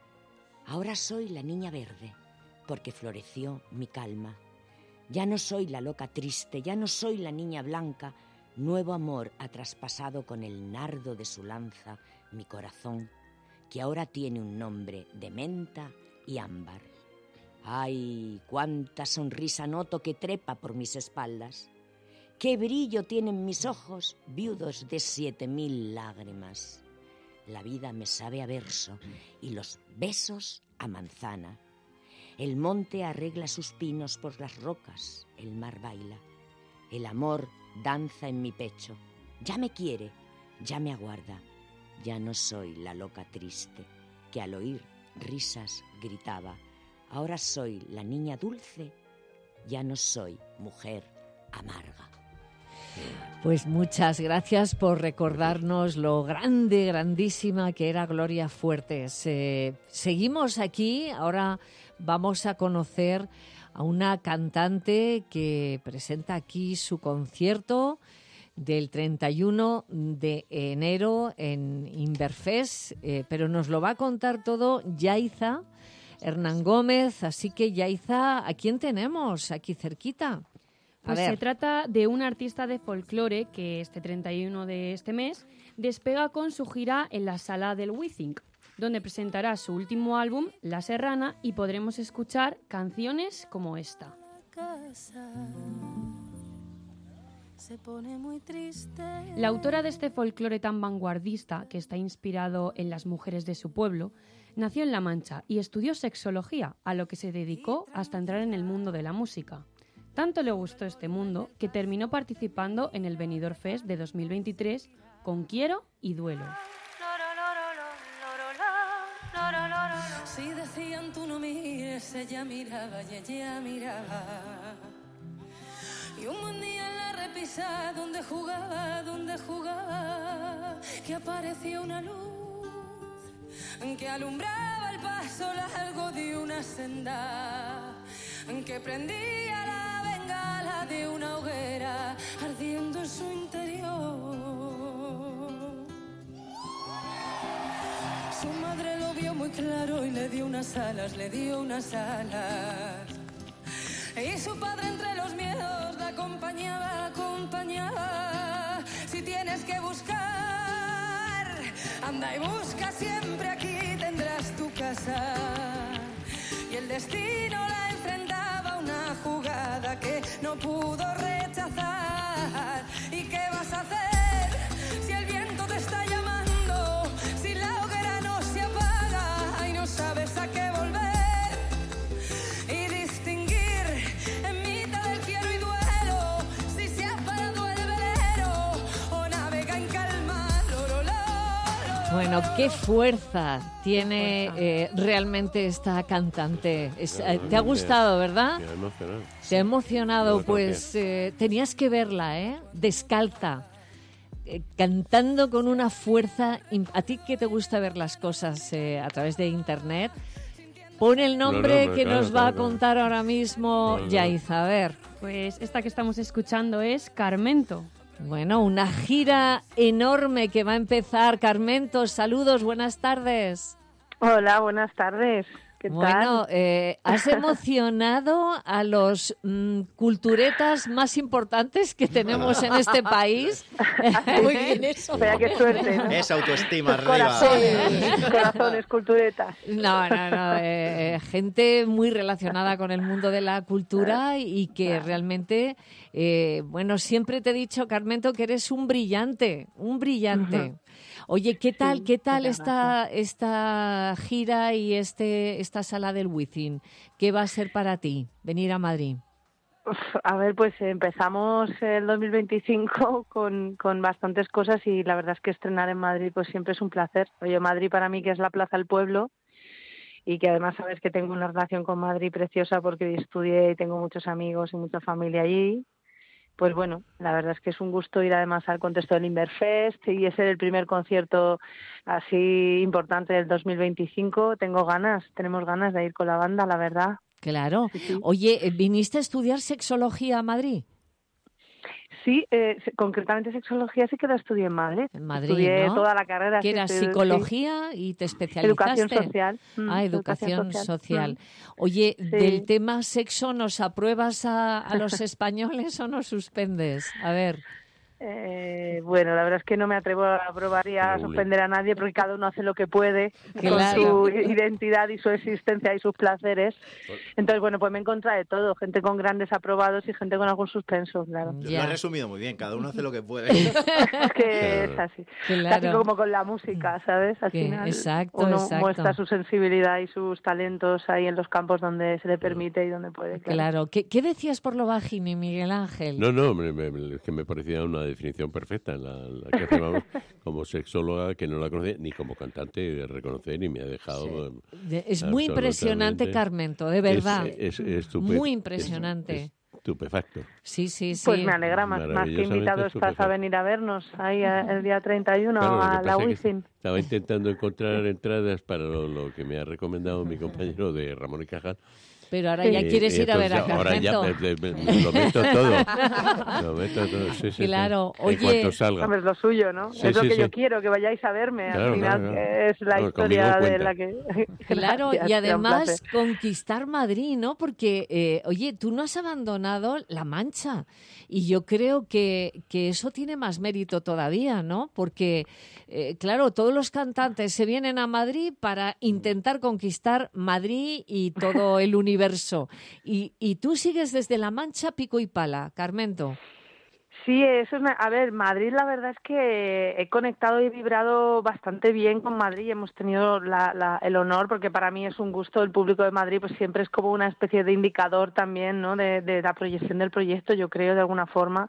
Ahora soy la niña verde porque floreció mi calma. Ya no soy la loca triste, ya no soy la niña blanca. Nuevo amor ha traspasado con el nardo de su lanza mi corazón, que ahora tiene un nombre de menta y ámbar. ¡Ay, cuánta sonrisa noto que trepa por mis espaldas! ¡Qué brillo tienen mis ojos, viudos de 7000 lágrimas! La vida me sabe a verso y los besos a manzana. El monte arregla sus pinos por las rocas, el mar baila. El amor danza en mi pecho. Ya me quiere, ya me aguarda. Ya no soy la loca triste que al oír risas gritaba. Ahora soy la niña dulce, ya no soy mujer amarga. Pues muchas gracias por recordarnos lo grande, grandísima que era Gloria Fuertes. Seguimos aquí, ahora vamos a conocer a una cantante que presenta aquí su concierto del 31 de enero en Inverfest, pero nos lo va a contar todo Yaiza Hernán Gómez. Así que Yaiza, ¿a quién tenemos aquí cerquita? Pues se trata de un artista de folclore que este 31 de este mes despega con su gira en la Sala del Withink, donde presentará su último álbum, La Serrana, y podremos escuchar canciones como esta. Se pone muy triste. La autora de este folclore tan vanguardista, que está inspirado en las mujeres de su pueblo, nació en La Mancha y estudió sexología, a lo que se dedicó hasta entrar en el mundo de la música. Tanto le gustó este mundo que terminó participando en el Benidorm Fest de 2023 con Quiero y Duelo. Si decían tú no mires, ella miraba y ella miraba. Y un buen día en la repisa donde jugaba, que apareció una luz que alumbraba el paso largo de una senda, que prendía la bengala de una hoguera ardiendo en su interior. Su madre lo vio muy claro y le dio unas alas, Y su padre entre los miedos la acompañaba. Si tienes que buscar, anda y busca siempre, aquí tendrás tu casa. Y el destino la enfrentaba a una jugada que no pudo rechazar. ¿Y qué vas a hacer si el viento te está llamando? Si la hoguera no se apaga y no sabes a qué volver. Y distinguir en mitad del quiero y duelo si se ha parado el velero o navega en calma. Bueno, qué fuerza tiene realmente esta cantante. ¿Te ha gustado, verdad? Me ha emocionado. Te ha emocionado, No, pues tenías que verla, descalza. cantando con una fuerza. ¿A ti que te gusta ver las cosas a través de Internet? Pon el nombre que claro, nos va a claro. contar ahora mismo Yaiza. A ver. Pues esta que estamos escuchando es Carmento. Bueno, una gira enorme que va a empezar. Carmento, saludos, buenas tardes. Hola, buenas tardes. ¿Qué Bueno, tal? has emocionado a los culturetas más importantes que tenemos en este país. Muy bien eso. Espera, qué suerte, ¿no? Esa autoestima Sus arriba. corazones, culturetas. No, gente muy relacionada con el mundo de la cultura y que realmente, bueno, siempre te he dicho, Carmento, que eres un brillante. Oye, ¿qué tal esta gira y esta sala del Wizzing? ¿Qué va a ser para ti venir a Madrid? A ver, pues empezamos el 2025 con bastantes cosas y la verdad es que estrenar en Madrid pues siempre es un placer. Oye, Madrid para mí que es la Plaza del Pueblo y que además sabes que tengo una relación con Madrid preciosa porque estudié y tengo muchos amigos y mucha familia allí. Pues bueno, la verdad es que es un gusto ir además al contexto del Inverfest y ese es el primer concierto así importante del 2025. Tenemos ganas de ir con la banda, la verdad. Claro. Sí. Oye, ¿viniste a estudiar sexología a Madrid? Sí, concretamente sexología sí que la estudié en Madrid. En Madrid, estudié ¿no? toda la carrera. Que era psicología y te especializaste. Educación social. Educación social. Oye, Sí. del tema sexo, ¿nos apruebas a los españoles o nos suspendes? A ver. Bueno, la verdad es que no me atrevo a probar y a suspender a nadie porque cada uno hace lo que puede Claro. con su identidad y su existencia y sus placeres. Entonces, bueno, pues me he encontrado de todo, gente con grandes aprobados y gente con algún suspenso, claro. Lo has resumido muy bien, cada uno hace lo que puede. Es que es así. Claro. Casi como con la música, ¿sabes? Al final uno muestra su sensibilidad y sus talentos ahí en los campos donde se le permite y donde puede. Claro. ¿Qué decías por lo bajini, Miguel Ángel? No, es que me parecía una definición perfecta la que hacíamos como sexóloga, que no la conocía, ni como cantante de reconocer, y me ha dejado... Es muy impresionante, Carmento, de verdad. Es muy impresionante. Estupefacto. Sí. Pues me alegra, más que invitado estás a venir a vernos ahí el día 31 Claro, a la que Wizzing. estaba intentando encontrar entradas para lo que me ha recomendado mi compañero de Ramón y Cajal. Pero ahora ya quieres ir a ver a ahora ya Carmento. lo meto todo. Sí. Claro, En cuanto salga. Hombre, es lo suyo, ¿no? Sí, es lo sí, que sí. yo quiero, que vayáis a verme. Claro, Al final claro. es la No, historia conmigo de cuenta. la que... Claro, Gracias, y será un además placer. conquistar Madrid, ¿no? Porque, oye, tú no has abandonado La Mancha y yo creo que eso tiene más mérito todavía, ¿no? Porque, claro, todos los cantantes se vienen a Madrid para intentar conquistar Madrid y todo el universo. Y tú sigues desde La Mancha pico y pala, Carmento. Sí, eso es... A ver, Madrid la verdad es que he conectado y vibrado bastante bien con Madrid. Hemos tenido el honor, porque para mí es un gusto, el público de Madrid pues siempre es como una especie de indicador también, ¿no? de la proyección del proyecto, yo creo, de alguna forma.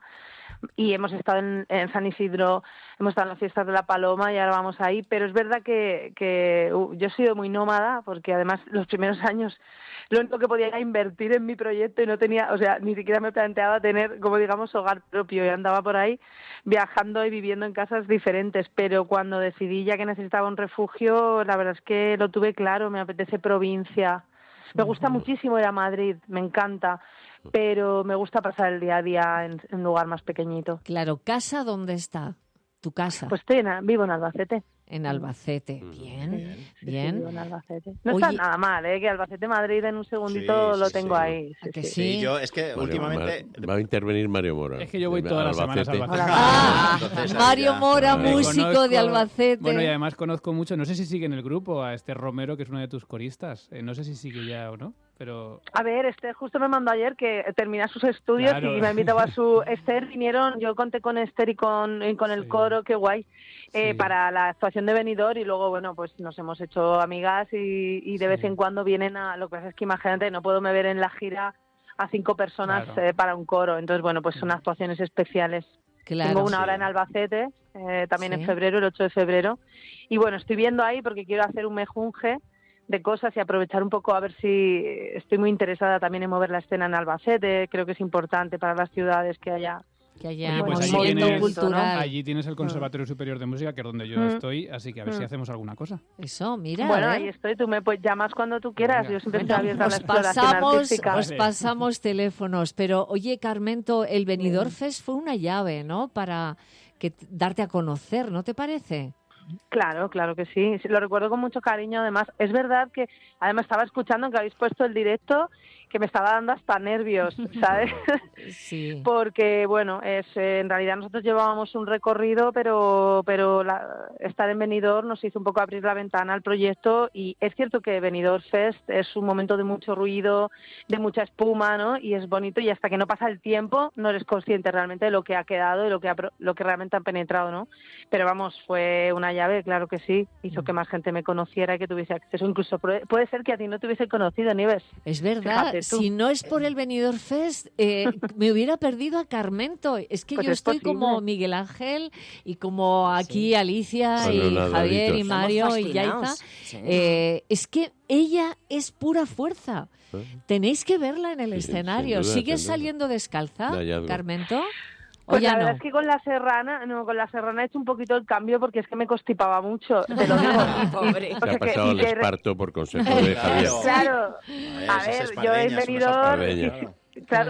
Y hemos estado en San Isidro, hemos estado en las fiestas de la Paloma y ahora vamos ahí. Pero es verdad que yo he sido muy nómada, porque además los primeros años lo único que podía era invertir en mi proyecto y no tenía, o sea, ni siquiera me planteaba tener, como digamos, hogar propio, y andaba por ahí viajando y viviendo en casas diferentes, pero cuando decidí ya que necesitaba un refugio, la verdad es que lo tuve claro, me apetece provincia. Me gusta muchísimo ir a Madrid, me encanta, pero me gusta pasar el día a día en un lugar más pequeñito. Claro, ¿casa dónde está? ¿Tu casa? Pues vivo en Albacete. En Albacete. Bien, bien. Vivo en Albacete. No está nada mal, que Albacete-Madrid en un segundito lo tengo ahí. Sí, yo es que últimamente... Va a intervenir Mario Mora. Es que yo voy todas las semanas a Albacete. Entonces, Mario ya- Mora, Le músico de Albacete. Bueno, y además conozco mucho, no sé si sigue en el grupo, a Esther Romero, que es uno de tus coristas. No sé si sigue ya o no, pero... A ver, justo me mandó ayer que termina sus estudios Claro. y me ha invitado a su... Esther vinieron, yo conté con Esther y con el coro, qué guay, para la actuación de Benidorm, y luego, bueno, pues nos hemos hecho amigas y de vez en cuando vienen a... Lo que pasa es que imagínate, no puedo me ver en la gira a 5 personas para un coro, entonces, bueno, pues son actuaciones especiales. Claro. Tengo una hora en Albacete, también en febrero, el 8 de febrero, y bueno, estoy viendo ahí porque quiero hacer un mejunje de cosas y aprovechar un poco a ver si estoy muy interesada también en mover la escena en Albacete. Creo que es importante para las ciudades que haya Que haya Oye, pues movimiento tienes, cultural. allí tienes el Conservatorio Superior de Música, que es donde yo estoy, así que a ver si hacemos alguna cosa. Eso, mira. Bueno, a ahí ver. estoy, tú me pues, llamas cuando tú quieras, Venga. yo siempre Bueno, estoy abierta a la os exploración artística. os pasamos teléfonos, pero oye, Carmento, el Benidorm Fest fue una llave, ¿no? Para darte a conocer, ¿no te parece? Claro, claro que sí. Sí, lo recuerdo con mucho cariño. Además, es verdad que además estaba escuchando que habéis puesto el directo que me estaba dando hasta nervios, ¿sabes? Sí. Porque, bueno, en realidad nosotros llevábamos un recorrido, pero estar en Benidorm nos hizo un poco abrir la ventana al proyecto, y es cierto que Benidorm Fest es un momento de mucho ruido, de mucha espuma, ¿no? Y es bonito, y hasta que no pasa el tiempo no eres consciente realmente de lo que ha quedado y lo que realmente han penetrado, ¿no? Pero vamos, fue una llave, claro que sí, hizo que más gente me conociera y que tuviese acceso. Incluso puede ser que a ti no te hubiese conocido, Nieves. Es verdad, Fíjate tú. si no es por el Benidorm Fest, me hubiera perdido a Carmento. Es que Pues yo es estoy posible. como Miguel Ángel y como aquí Alicia Son y unos Javier y daditos. Mario Somos y Yaiza. fascinados, sí. Es que ella es pura fuerza. Tenéis que verla en el Sí, escenario. sin duda, ¿Sigues sin duda. saliendo descalza, Un hallazgo. Carmento? ¿O Pues ya la verdad no? es que con la serrana he hecho un poquito el cambio porque es que me constipaba mucho, te lo digo. Pobre. O Se sea ha pasado y el esparto por consejo de Javier. Claro, a Esas ver, yo he espaldeñas, venido... unas espaldeñas. Claro,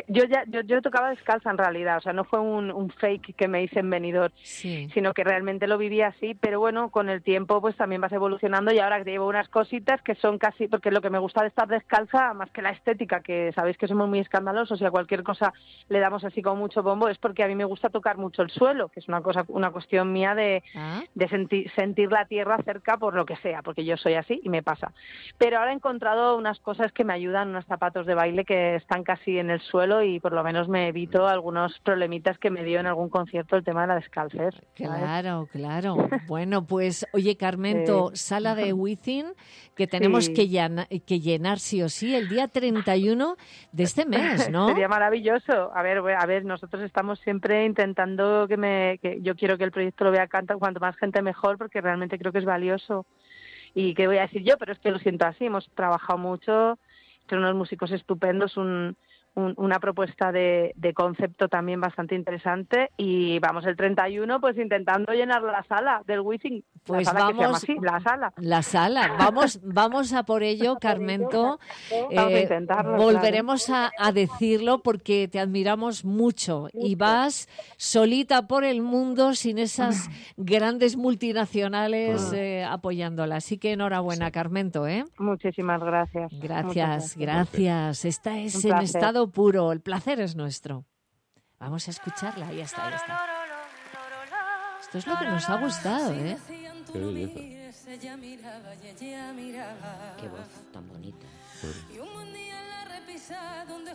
yo tocaba descalza en realidad, o sea, no fue un fake que me hice en Benidorm, Sí. sino que realmente lo viví así, pero bueno, con el tiempo pues también vas evolucionando, y ahora que llevo unas cositas que son casi, porque lo que me gusta de estar descalza, más que la estética, que sabéis que somos muy escandalosos y a cualquier cosa le damos así como mucho bombo, es porque a mí me gusta tocar mucho el suelo, que es una cuestión mía de Ah, sentir la tierra cerca por lo que sea, porque yo soy así y me pasa. Pero ahora he encontrado unas cosas que me ayudan, unos zapatos de baile que están casi en el suelo, y por lo menos me evito algunos problemitas que me dio en algún concierto el tema de la descalcez. ¿sabes? claro, claro. Bueno, pues, oye, Carmento, sala de Within, que tenemos Sí. que llenar sí o sí el día 31 de este mes, ¿no? Sería maravilloso. A ver, nosotros estamos siempre intentando que yo quiero que el proyecto lo vea cuanto más gente mejor, porque realmente creo que es valioso. Y qué voy a decir yo, pero es que lo siento así. Hemos trabajado mucho, son unos músicos estupendos, una propuesta de concepto también bastante interesante, y vamos el 31 pues intentando llenar la sala del Wizzing, Pues la sala que se llama vamos- así, la sala. La sala. Vamos a por ello, Carmento. Vamos a intentarlo, Volveremos a decirlo porque te admiramos mucho y vas solita por el mundo sin esas grandes multinacionales apoyándola. Así que enhorabuena, Carmento, ¿eh? Muchísimas gracias. Gracias, gracias. Esta es Un en placer. estado puro. El placer es nuestro. Vamos a escucharla. Ahí está, ahí está. Esto es lo que nos ha gustado, ¿eh? Qué belleza. Ella miraba y ella miraba. Qué voz tan bonita. Y un buen día en la repisa donde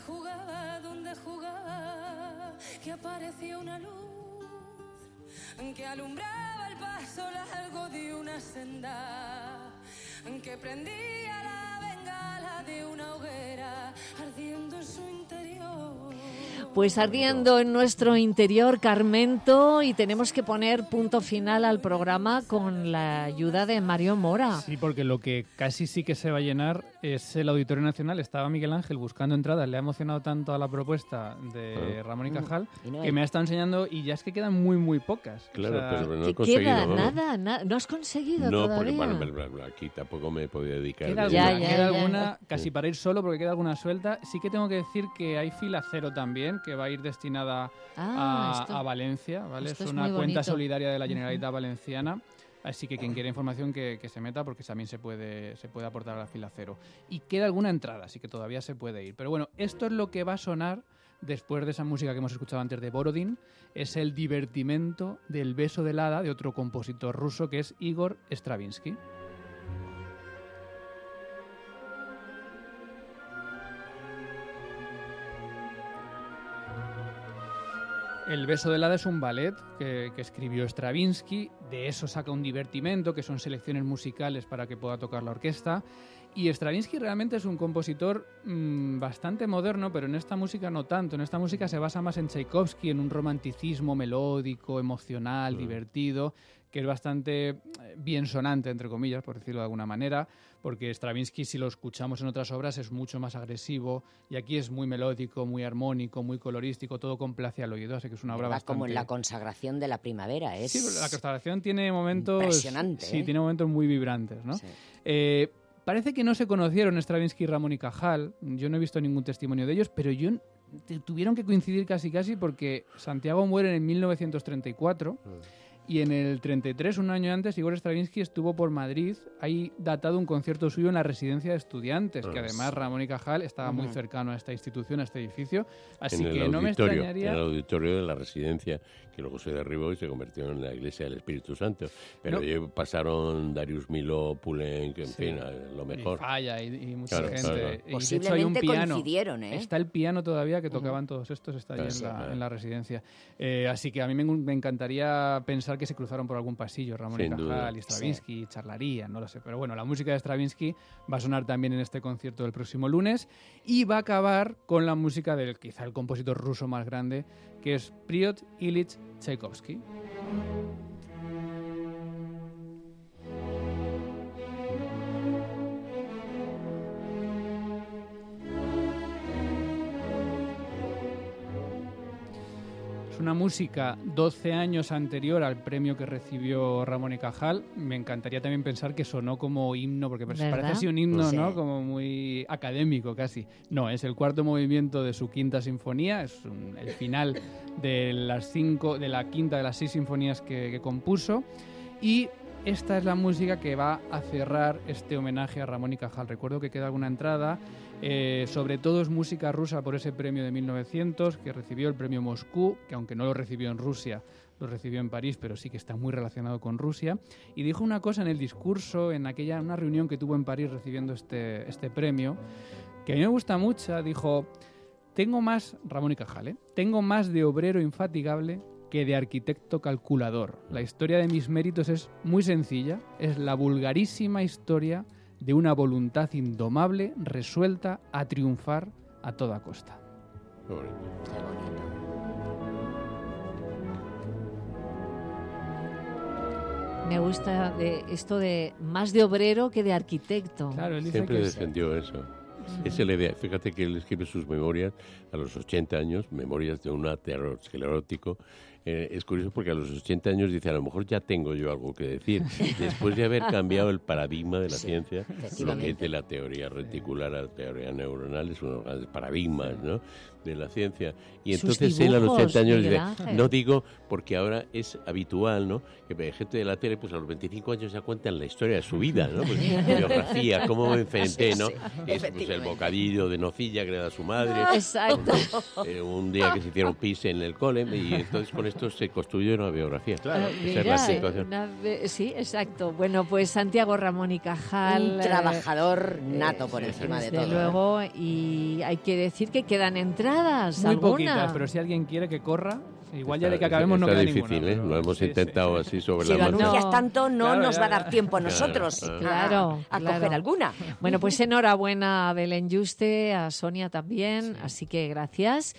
jugaba, que apareció una luz que alumbraba el paso largo de una senda, que prendía la bengala de una hoguera ardiendo en su interior. Pues ardiendo en nuestro interior, Carmento, y tenemos que poner punto final al programa con la ayuda de Mario Mora. Sí, porque lo que casi sí que se va a llenar es el Auditorio Nacional. Estaba Miguel Ángel buscando entradas, le ha emocionado tanto a la propuesta de Ramón y Cajal Y no que hay. me ha estado enseñando, y ya es que quedan muy, muy pocas. Claro, O sea, pero no he ¿Qué conseguido. queda? vamos. Nada. ¿No has conseguido No, todavía? porque bueno, aquí tampoco me he podido dedicar. Queda de- alguna, Ya, queda ya. alguna casi para ir solo, porque queda alguna suelta. Sí que tengo que decir que hay fila cero también, que va a ir destinada Esto- a Valencia, ¿vale? esto Es es una muy cuenta bonito. solidaria de la Generalitat Valenciana. Así que quien quiera información que se meta, porque también se puede aportar a la fila cero. Y queda alguna entrada, así que todavía se puede ir. Pero bueno, esto es lo que va a sonar después de esa música que hemos escuchado antes de Borodin. Es el divertimento del beso del hada de otro compositor ruso, que es Igor Stravinsky. El beso del hada es un ballet que escribió Stravinsky. De eso saca un divertimento, que son selecciones musicales para que pueda tocar la orquesta. Y Stravinsky realmente es un compositor bastante moderno, pero en esta música no tanto. En esta música se basa más en Tchaikovsky, en un romanticismo melódico, emocional, divertido, que es bastante bien sonante, entre comillas, por decirlo de alguna manera, porque Stravinsky, si lo escuchamos en otras obras, es mucho más agresivo, y aquí es muy melódico, muy armónico, muy colorístico, todo complace al oído, así que es una obra bastante... Como en la consagración de la primavera, es... Sí, la consagración tiene momentos... Impresionante, Sí, tiene momentos muy vibrantes, ¿no? Sí. Parece que no se conocieron Stravinsky, Ramón y Cajal. Yo no he visto ningún testimonio de ellos, pero tuvieron que coincidir casi porque Santiago muere en 1934 y en el 33, un año antes, Igor Stravinsky estuvo por Madrid. Hay datado un concierto suyo en la residencia de estudiantes, que además Ramón y Cajal estaba muy cercano a esta institución, a este edificio. Así que no me extrañaría... En el auditorio de la residencia, que luego se derribó y se convirtió en la iglesia del Espíritu Santo. Pero pasaron Darius Milhaud, Poulenc, en fin, a lo mejor. Y Falla y mucha gente. Claro. Y Posiblemente de hecho hay un piano. coincidieron, ¿eh? Está el piano todavía que tocaban todos estos, está allí en la residencia. Así que a mí me encantaría pensar que se cruzaron por algún pasillo Ramón y Cajal y Stravinsky, charlarían, no lo sé. Pero bueno, la música de Stravinsky va a sonar también en este concierto del próximo lunes y va a acabar con la música del quizá el compositor ruso más grande, que es Piotr Ilich Tchaikovsky. Es una música 12 años anterior al premio que recibió Ramón y Cajal. Me encantaría también pensar que sonó como himno, porque parece así un himno, Sí. ¿no? Como muy académico casi. No, es el cuarto movimiento de su quinta sinfonía, es el final de la quinta de las 6 sinfonías que compuso. Y esta es la música que va a cerrar este homenaje a Ramón y Cajal. Recuerdo que queda alguna entrada. Sobre todo es música rusa por ese premio de 1900 que recibió el premio Moscú, que aunque no lo recibió en Rusia, lo recibió en París, pero sí que está muy relacionado con Rusia. Y dijo una cosa en el discurso, en una reunión que tuvo en París recibiendo este premio, que a mí me gusta mucho. Dijo: tengo más, Ramón y Cajal, tengo más de obrero infatigable que de arquitecto calculador. La historia de mis méritos es muy sencilla, es la vulgarísima historia de una voluntad indomable, resuelta a triunfar a toda costa. Qué bonito. Me gusta esto de más de obrero que de arquitecto. Claro, él dice Siempre que defendió eso. Esa es la idea. Fíjate que él escribe sus memorias a los 80 años, memorias de un aterosclerótico. Es curioso porque a los 80 años dice, a lo mejor ya tengo yo algo que decir, después de haber cambiado el paradigma de la ciencia, lo que dice la teoría reticular, la teoría neuronal, es uno de los grandes paradigmas, ¿no?, de la ciencia. Y entonces él a los 80 años dice, no digo, porque ahora es habitual, ¿no?, que gente de la tele, pues a los 25 años ya cuentan la historia de su vida, ¿no?, pues, biografía, cómo me enfrenté, ¿no?, es pues, el bocadillo de nocilla que le da su madre. Exacto. Un día que se hicieron pis en el cole, y entonces con esto se construyó una biografía. Claro. Esa es la situación. Sí, exacto. Bueno, pues Santiago Ramón y Cajal. Un trabajador nato por encima de todo. Desde luego, y hay que decir que quedan entradas. muy ¿alguna? poquitas, pero si alguien quiere que corra, igual ya de que acabemos no queda difícil, ninguna. Lo hemos intentado así sobre Si la lo marcha. anuncias tanto, no Claro, nos ya, va a ya. dar tiempo a nosotros Claro, a coger alguna. Bueno, pues enhorabuena a Belén Yuste, a Sonia también, así que gracias.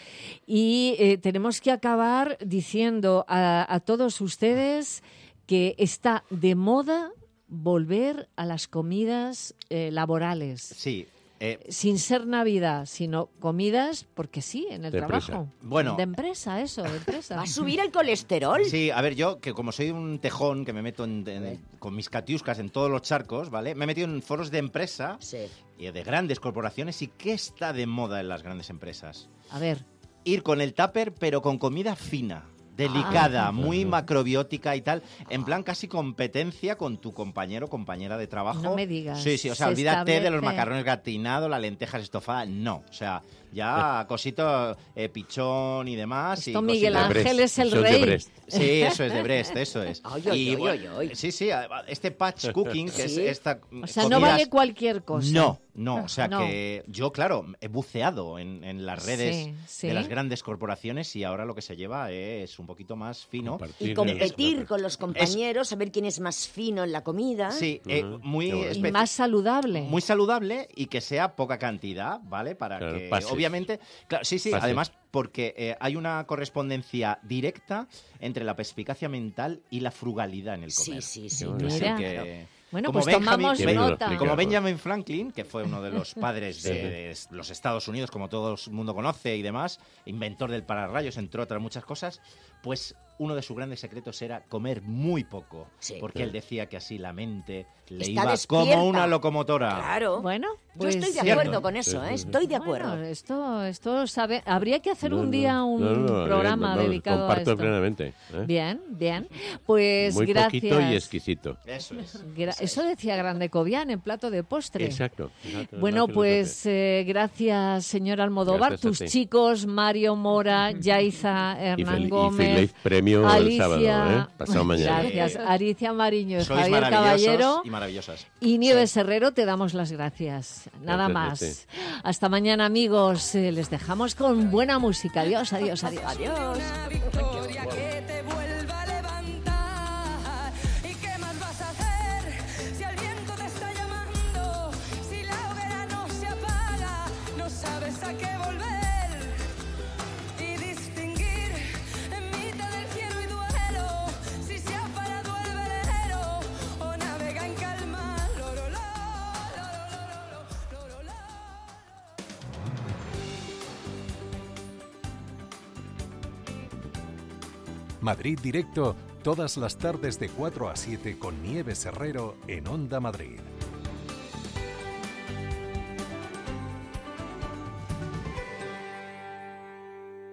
Y tenemos que acabar diciendo a todos ustedes que está de moda volver a las comidas laborales. Sí. Sin ser Navidad, sino comidas, porque sí, en el De trabajo. empresa. Bueno. De empresa, eso, de empresa. ¿Va a subir el colesterol? Sí, a ver, yo, que como soy un tejón, que me meto con mis catiuscas en todos los charcos, ¿vale? Me he metido en foros de empresa Sí. y de grandes corporaciones. ¿Y qué está de moda en las grandes empresas? A ver, Ir con el tupper, pero con comida fina, delicada, muy macrobiótica y tal, en plan casi competencia con tu compañero o compañera de trabajo. No me digas. Sí, sí, o sea, Se olvídate de los establece- macarrones gratinados, las lentejas estofadas, no, o sea, ya cositos pichón y demás. esto y Miguel cositas- Ángel es el Son de rey. Brest. Sí, eso es de Brest, eso es. Ay, ay, Y, ay, bueno, ay, ay. Sí, sí, este patch cooking, que Sí. es esta O sea, no comidas- vale cualquier cosa. No, o sea No. que yo, claro, he buceado en las redes Sí, sí. de las grandes corporaciones y ahora lo que se lleva es un poquito más fino. Compartir Y competir el- con los compañeros, a ver quién es más fino en la comida. Sí, muy Qué bueno. Y más saludable. muy saludable y que sea poca cantidad, ¿vale? Para Claro, que pases. obviamente, claro, sí, Fácil. además porque hay una correspondencia directa entre la perspicacia mental y la frugalidad en el comer. Sí, sí, sí. Mira. Que, Bueno, como pues tomamos Qué bien lo nota. explica. Como Benjamin Franklin, que fue uno de los padres de los Estados Unidos, como todo el mundo conoce y demás, inventor del pararrayos, entre otras muchas cosas, pues uno de sus grandes secretos era comer muy poco, Sí. porque él decía que así la mente le Está iba despierta. como una locomotora. Claro. Bueno, Yo pues estoy de Cierto. acuerdo con eso, ¿eh? Estoy de acuerdo. Bueno, esto sabe, habría que hacer un día un no, programa dedicado a comparto esto. plenamente. ¿eh? Bien, bien. Pues Muy gracias. poquito y exquisito. Eso es. Eso decía Grande Cobian en plato de postre. Exacto. Bueno, pues gracias, señor Almodóvar. Gracias a Tus ti. chicos, Mario Mora, Yaiza, Hernán y Gómez, feliz premio Alicia, el sábado, ¿eh? Pasado mañana. Gracias. Alicia Mariño, Sois Javier maravillosos Caballero y maravillosas. y Nieves Herrero, te damos las gracias. Nada Gracias a más. Hasta mañana, amigos. Les dejamos con buena música. Adiós, adiós, adiós. Adiós. Una victoria que te vuelva a levantar. ¿Y qué más vas a hacer si el viento te está llamando? Si la hoguera no se apaga, no sabes a qué volver. Y distinguir en mitad del cielo y duelo si se ha parado el velero o navega en calma. Loroló, loroló, loroló. Madrid Directo, todas las tardes de 4 a 7 con Nieves Herrero en Onda Madrid.